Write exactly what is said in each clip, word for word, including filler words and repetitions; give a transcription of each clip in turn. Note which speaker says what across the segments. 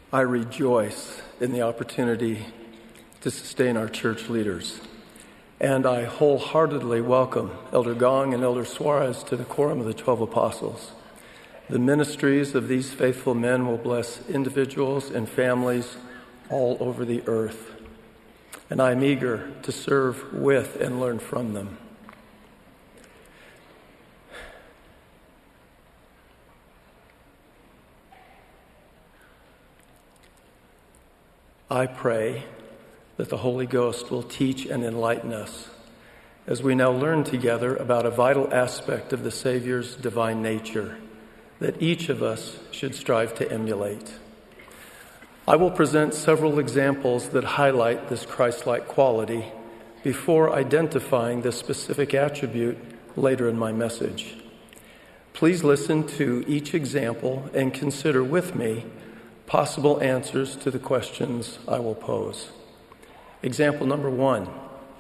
Speaker 1: I rejoice in the opportunity to sustain our church leaders, and I wholeheartedly welcome Elder Gong and Elder Suarez to the Quorum of the Twelve Apostles. The ministries of these faithful men will bless individuals and families all over the earth, and I am eager to serve with and learn from them. I pray that the Holy Ghost will teach and enlighten us as we now learn together about a vital aspect of the Savior's divine nature that each of us should strive to emulate. I will present several examples that highlight this Christ-like quality before identifying the specific attribute later in my message. Please listen to each example and consider with me possible answers to the questions I will pose. Example number one.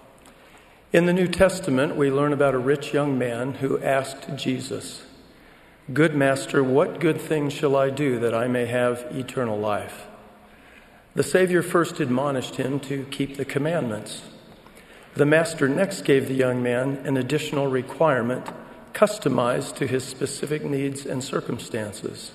Speaker 1: In the New Testament, we learn about a rich young man who asked Jesus, "Good master, what good thing shall I do that I may have eternal life?" The Savior first admonished him to keep the commandments. The master next gave the young man an additional requirement customized to his specific needs and circumstances.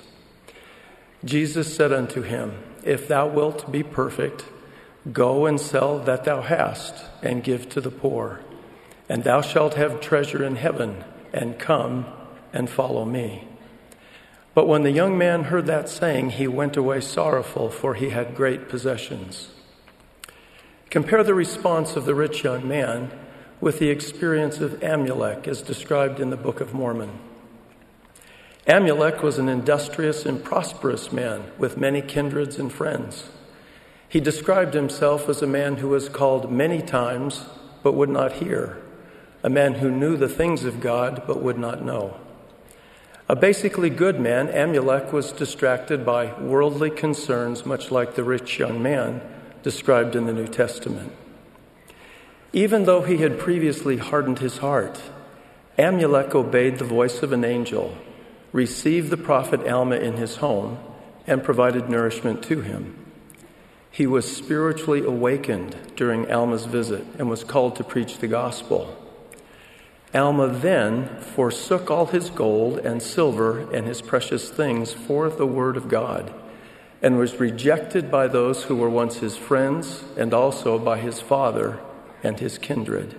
Speaker 1: Jesus said unto him, "If thou wilt be perfect, go and sell that thou hast, and give to the poor, and thou shalt have treasure in heaven, and come and follow me." But when the young man heard that saying, he went away sorrowful, for he had great possessions. Compare the response of the rich young man with the experience of Amulek as described in the Book of Mormon. Amulek was an industrious and prosperous man with many kindreds and friends. He described himself as a man who was called many times but would not hear, a man who knew the things of God but would not know. A basically good man, Amulek was distracted by worldly concerns, much like the rich young man described in the New Testament. Even though he had previously hardened his heart, Amulek obeyed the voice of an angel, received the prophet Alma in his home, and provided nourishment to him. He was spiritually awakened during Alma's visit and was called to preach the gospel. Alma then forsook all his gold and silver and his precious things for the word of God, and was rejected by those who were once his friends and also by his father and his kindred.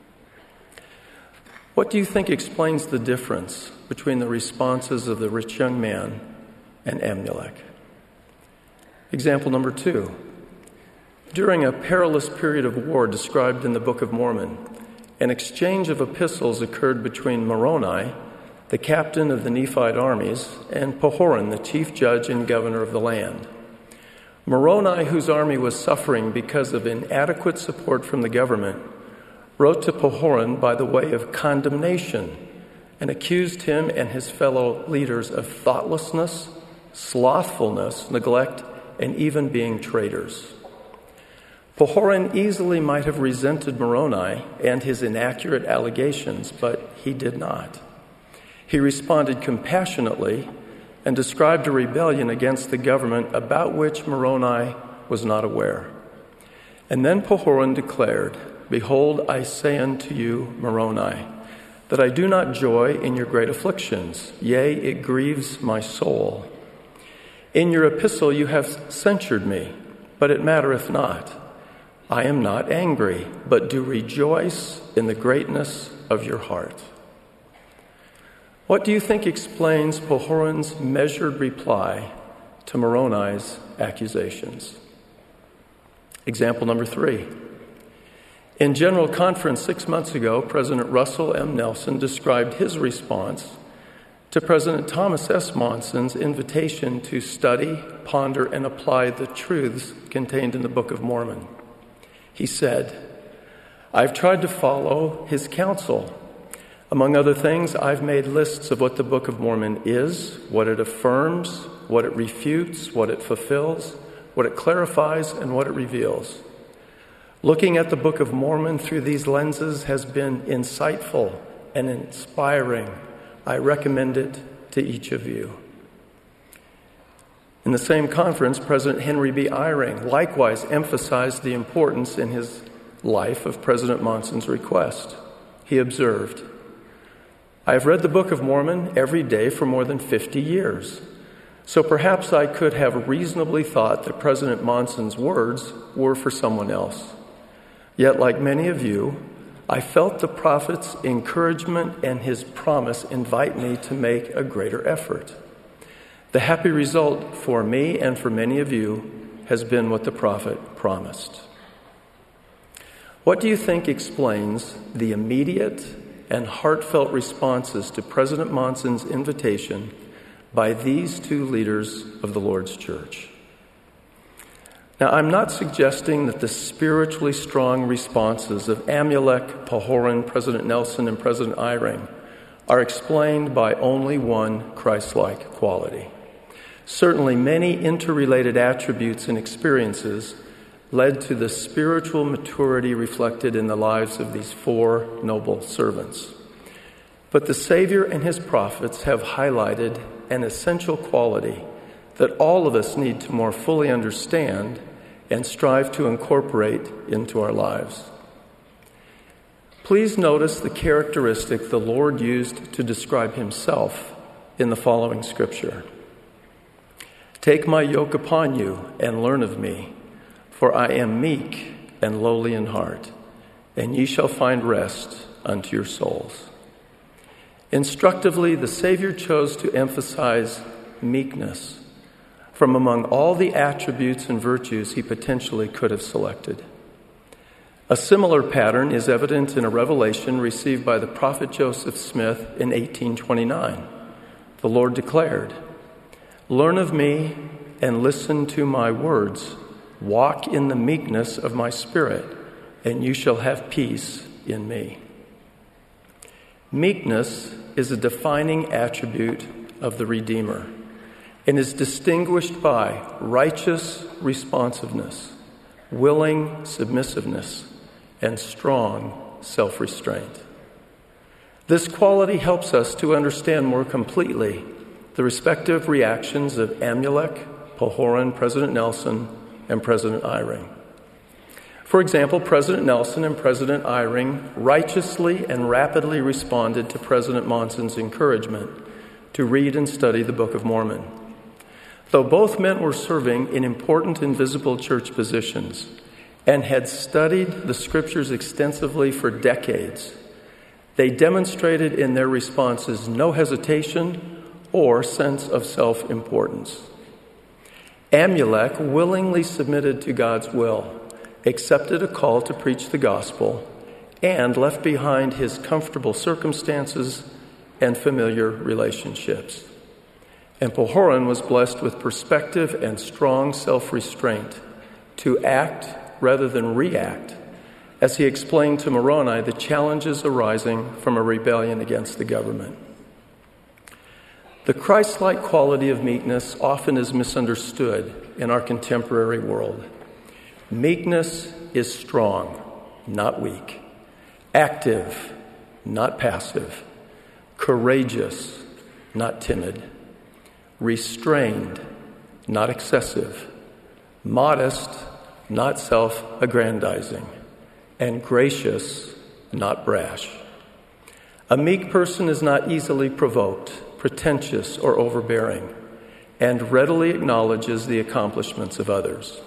Speaker 1: What do you think explains the difference between the responses of the rich young man and Amulek? Example number two. During a perilous period of war described in the Book of Mormon, an exchange of epistles occurred between Moroni, the captain of the Nephite armies, and Pahoran, the chief judge and governor of the land. Moroni, whose army was suffering because of inadequate support from the government, wrote to Pahoran by the way of condemnation and accused him and his fellow leaders of thoughtlessness, slothfulness, neglect, and even being traitors. Pahoran easily might have resented Moroni and his inaccurate allegations, but he did not. He responded compassionately and described a rebellion against the government about which Moroni was not aware. And then Pahoran declared, "Behold, I say unto you, Moroni, that I do not joy in your great afflictions. Yea, it grieves my soul. In your epistle you have censured me, but it mattereth not. I am not angry, but do rejoice in the greatness of your heart." What do you think explains Pahoran's measured reply to Moroni's accusations? Example number three. In General Conference six months ago, President Russell M. Nelson described his response to President Thomas S. Monson's invitation to study, ponder, and apply the truths contained in the Book of Mormon. He said, "I've tried to follow his counsel. Among other things, I've made lists of what the Book of Mormon is, what it affirms, what it refutes, what it fulfills, what it clarifies, and what it reveals. Looking at the Book of Mormon through these lenses has been insightful and inspiring. I recommend it to each of you." In the same conference, President Henry B. Eyring likewise emphasized the importance in his life of President Monson's request. He observed, "I have read the Book of Mormon every day for more than fifty years, so perhaps I could have reasonably thought that President Monson's words were for someone else. Yet, like many of you, I felt the prophet's encouragement and his promise invite me to make a greater effort. The happy result for me and for many of you has been what the prophet promised." What do you think explains the immediate and heartfelt responses to President Monson's invitation by these two leaders of the Lord's Church? Now, I'm not suggesting that the spiritually strong responses of Amulek, Pahoran, President Nelson, and President Eyring are explained by only one Christ-like quality. Certainly, many interrelated attributes and experiences led to the spiritual maturity reflected in the lives of these four noble servants. But the Savior and his prophets have highlighted an essential quality that all of us need to more fully understand and strive to incorporate into our lives. Please notice the characteristic the Lord used to describe himself in the following scripture. "Take my yoke upon you and learn of me, for I am meek and lowly in heart, and ye shall find rest unto your souls." Instructively, the Savior chose to emphasize meekness from among all the attributes and virtues he potentially could have selected. A similar pattern is evident in a revelation received by the prophet Joseph Smith in eighteen twenty-nine. The Lord declared, "Learn of me and listen to my words. Walk in the meekness of my spirit, and you shall have peace in me." Meekness is a defining attribute of the Redeemer and is distinguished by righteous responsiveness, willing submissiveness, and strong self-restraint. This quality helps us to understand more completely the respective reactions of Amulek, Pahoran, President Nelson, and President Eyring. For example, President Nelson and President Eyring righteously and rapidly responded to President Monson's encouragement to read and study the Book of Mormon. Though both men were serving in important and visible church positions and had studied the scriptures extensively for decades, they demonstrated in their responses no hesitation or sense of self-importance. Amulek willingly submitted to God's will, accepted a call to preach the gospel, and left behind his comfortable circumstances and familiar relationships. And Pahoran was blessed with perspective and strong self-restraint to act rather than react as he explained to Moroni the challenges arising from a rebellion against the government. The Christ-like quality of meekness often is misunderstood in our contemporary world. Meekness is strong, not weak, active, not passive, courageous, not timid, restrained, not excessive, modest, not self-aggrandizing, and gracious, not brash. A meek person is not easily provoked, pretentious, or overbearing, and readily acknowledges the accomplishments of others.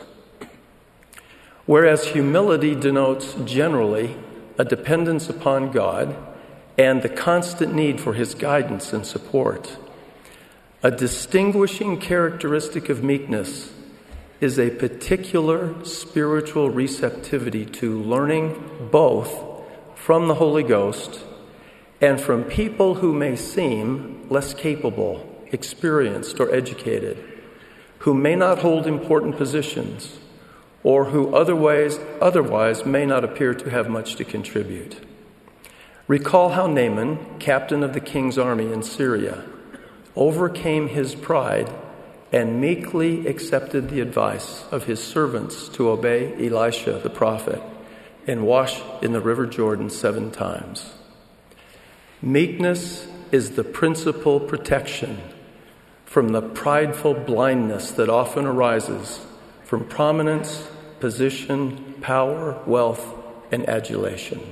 Speaker 1: Whereas humility denotes generally a dependence upon God and the constant need for his guidance and support, a distinguishing characteristic of meekness is a particular spiritual receptivity to learning both from the Holy Ghost and from people who may seem less capable, experienced, or educated, who may not hold important positions, or who otherwise, otherwise may not appear to have much to contribute. Recall how Naaman, captain of the king's army in Syria, overcame his pride and meekly accepted the advice of his servants to obey Elisha the prophet and wash in the river Jordan seven times. Meekness is the principal protection from the prideful blindness that often arises from prominence, position, power, wealth, and adulation.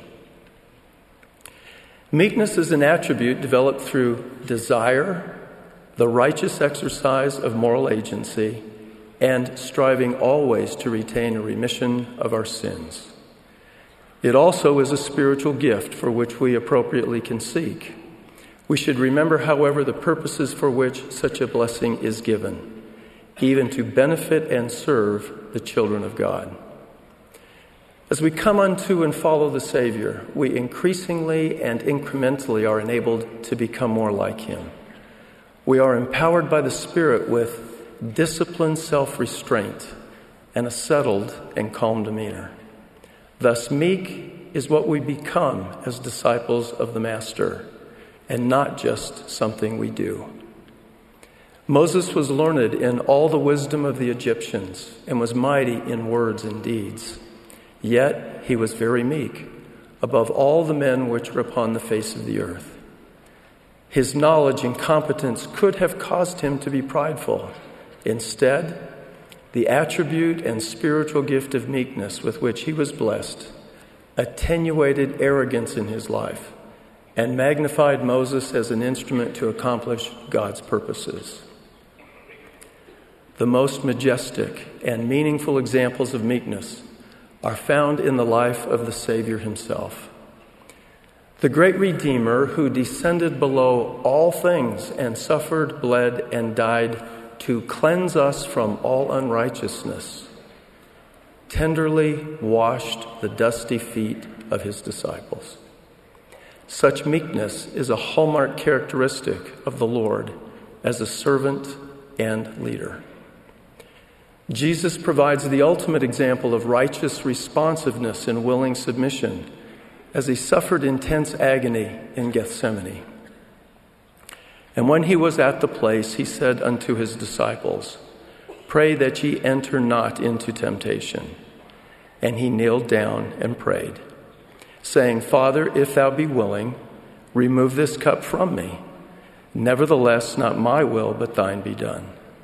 Speaker 1: Meekness is an attribute developed through desire, the righteous exercise of moral agency, and striving always to retain a remission of our sins. It also is a spiritual gift for which we appropriately can seek. We should remember, however, the purposes for which such a blessing is given, even to benefit and serve the children of God. As we come unto and follow the Savior, we increasingly and incrementally are enabled to become more like him. We are empowered by the Spirit with disciplined self-restraint and a settled and calm demeanor. Thus, meek is what we become as disciples of the Master, and not just something we do. Moses was learned in all the wisdom of the Egyptians and was mighty in words and deeds. Yet he was very meek, above all the men which were upon the face of the earth. His knowledge and competence could have caused him to be prideful. Instead, the attribute and spiritual gift of meekness with which he was blessed attenuated arrogance in his life and magnified Moses as an instrument to accomplish God's purposes. The most majestic and meaningful examples of meekness are found in the life of the Savior himself. The great Redeemer who descended below all things and suffered, bled, and died to cleanse us from all unrighteousness, tenderly washed the dusty feet of his disciples. Such meekness is a hallmark characteristic of the Lord as a servant and leader. Jesus provides the ultimate example of righteous responsiveness and willing submission as he suffered intense agony in Gethsemane. And when he was at the place, he said unto his disciples, "Pray that ye enter not into temptation." And he kneeled down and prayed, saying, "Father, if thou be willing, remove this cup from me. Nevertheless, not my will, but thine be done."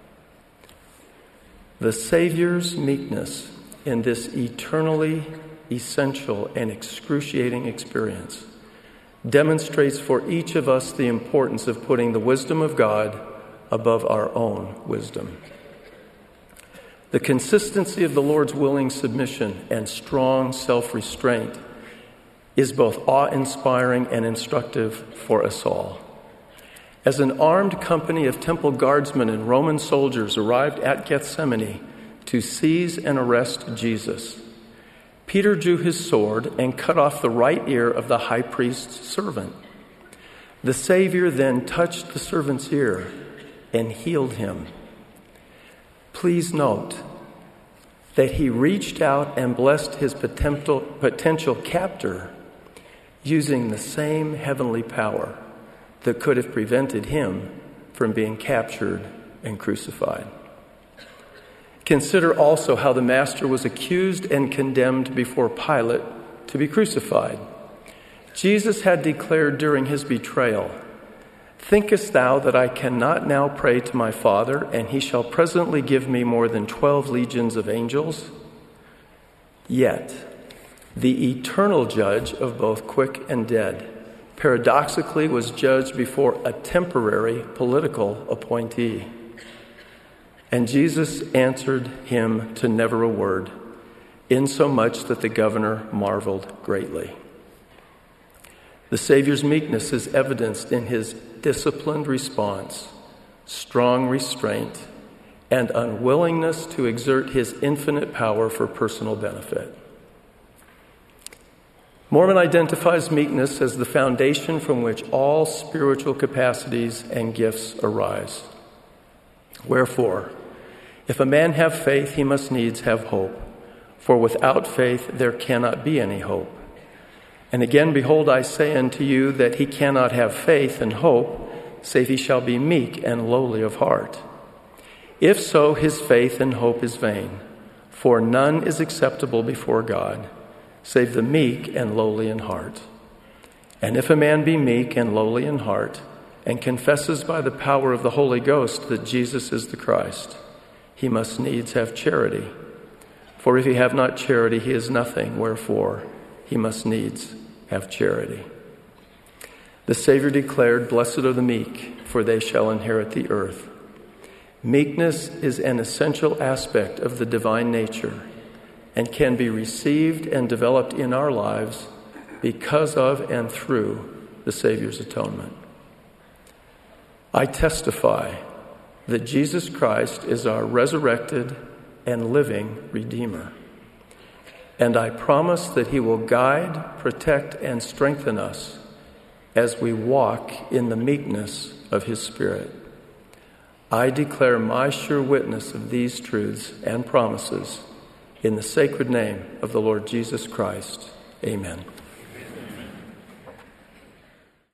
Speaker 1: The Savior's meekness in this eternally essential and excruciating experience demonstrates for each of us the importance of putting the wisdom of God above our own wisdom. The consistency of the Lord's willing submission and strong self-restraint is both awe-inspiring and instructive for us all. As an armed company of temple guardsmen and Roman soldiers arrived at Gethsemane to seize and arrest Jesus, Peter drew his sword and cut off the right ear of the high priest's servant. The Savior then touched the servant's ear and healed him. Please note that he reached out and blessed his potential, potential captor using the same heavenly power that could have prevented him from being captured and crucified. Consider also how the Master was accused and condemned before Pilate to be crucified. Jesus had declared during his betrayal, "Thinkest thou that I cannot now pray to my Father, and he shall presently give me more than twelve legions of angels?" Yet, the eternal judge of both quick and dead paradoxically was judged before a temporary political appointee. And Jesus answered him to never a word, insomuch that the governor marveled greatly. The Savior's meekness is evidenced in his disciplined response, strong restraint, and unwillingness to exert his infinite power for personal benefit. Mormon identifies meekness as the foundation from which all spiritual capacities and gifts arise. Wherefore, if a man have faith, he must needs have hope, for without faith there cannot be any hope. And again, behold, I say unto you that he cannot have faith and hope, save he shall be meek and lowly of heart. If so, his faith and hope is vain, for none is acceptable before God, save the meek and lowly in heart. And if a man be meek and lowly in heart, and confesses by the power of the Holy Ghost that Jesus is the Christ, he must needs have charity. For if he have not charity, he is nothing, wherefore he must needs have charity. The Savior declared, "Blessed are the meek, for they shall inherit the earth." Meekness is an essential aspect of the divine nature and can be received and developed in our lives because of and through the Savior's atonement. I testify that Jesus Christ is our resurrected and living Redeemer. And I promise that he will guide, protect, and strengthen us as we walk in the meekness of his Spirit. I declare my sure witness of these truths and promises in the sacred name of the Lord Jesus Christ. Amen.